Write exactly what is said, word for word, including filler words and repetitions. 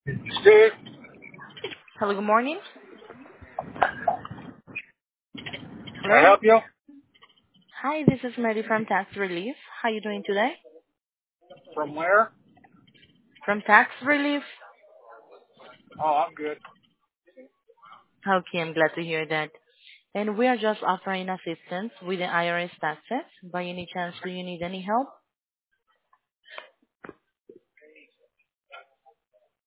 Steve, Hello, good morning. can I Hello. help you? Hi, this is Mary from Tax Relief. How are you doing today? From where? From Tax Relief. Oh, I'm good. Okay, I'm glad to hear that. And we are just offering assistance with the I R S taxes. By any chance, do you need any help?